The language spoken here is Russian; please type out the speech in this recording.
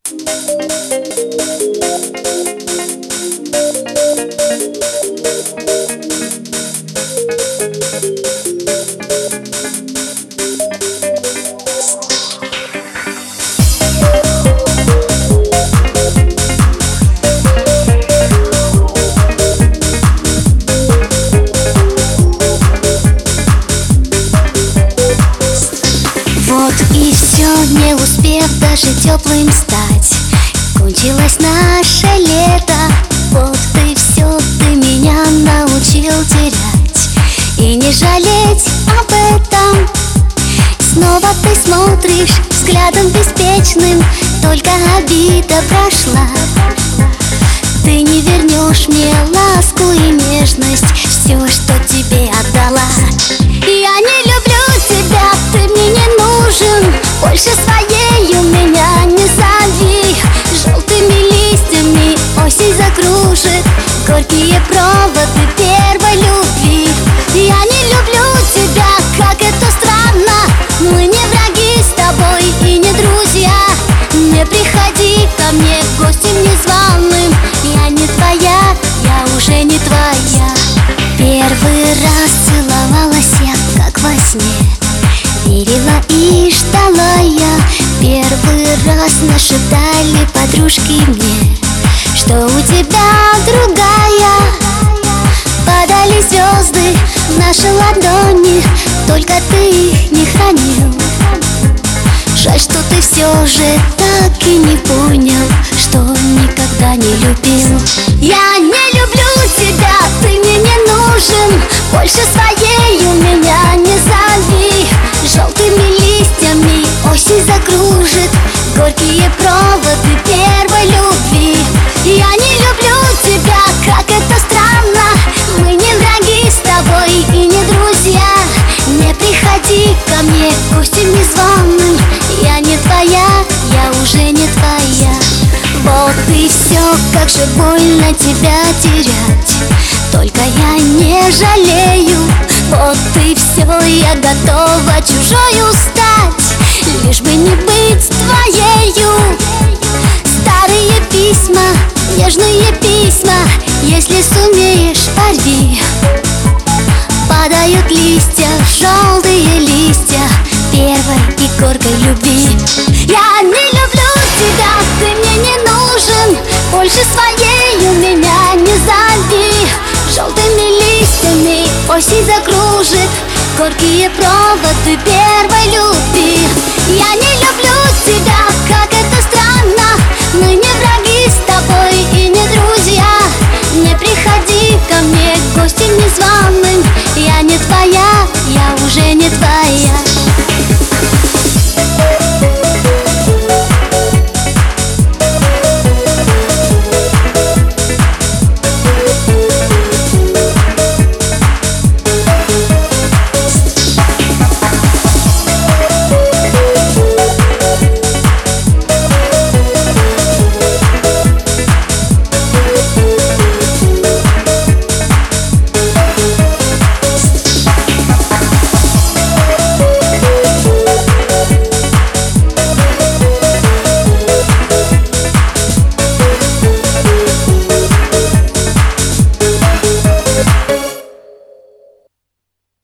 Вот и все, не успев даже теплым стать, кончилось наше лето. Вот и все, ты меня научил терять и не жалеть об этом. Снова ты смотришь взглядом беспечным, только обида прошла. Ты не вернешь мне ласку и нежность, все, что тебе отдала. Я не люблю тебя, ты мне не нужен, больше своею меня не зови. Желтыми листьями осень закружит горькие проводы первой любви. Я не люблю тебя, как это странно, мы не враги с тобой и не друзья. Не приходи ко мне гостем незваным, я не твоя, я уже не твоя. Первый раз целовалась я, как во сне, верила и ждала я. Первый раз нашептали подружки мне, что у тебя другая. Падали звезды в наши ладони, только ты их не хранил. Жаль, что ты все же так и не понял, что никогда не любил. Я не люблю тебя, ты мне не нужен, больше своею меня не зови. Желтыми листьями осень закружит горькие проводы первой любви. Я не люблю тебя, как это странно, мы не враги с тобой и не друзья. Не приходи ко мне гостем незваным, я не твоя, я уже не твоя. Вот и все, как же больно тебя терять, только я не жалею. Вот и все, я готова чужою стать, лишь бы не быть твоею. Старые письма, нежные письма, если сумеешь, порви. Падают листья, желтые листья первой и горькой любви. Я не люблю тебя, ты мне не нужен, больше своею меня не зови. Желтыми листьями осень закружит горькие проводы первой любви.